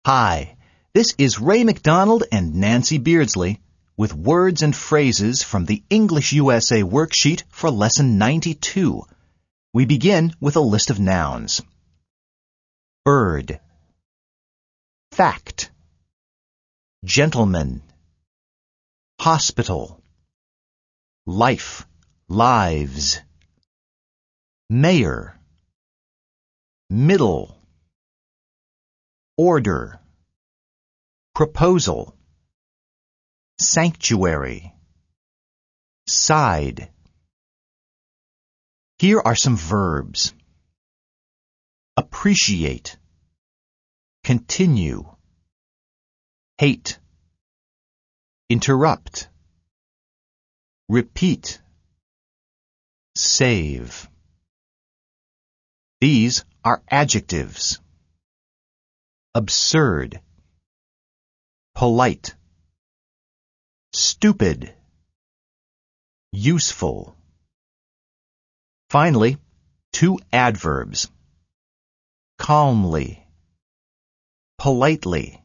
Hi, this is Ray McDonald and Nancy Beardsley with words and phrases from the English USA worksheet for Lesson 92. We begin with a list of nouns. Bird, fact, gentleman, hospital, life, lives, mayor, middle, order, proposal, sanctuary, side. Here are some verbs. Appreciate, continue, hate, interrupt, repeat, save. These are adjectives. Absurd, polite, stupid, useful. Finally, two adverbs. Calmly, politely.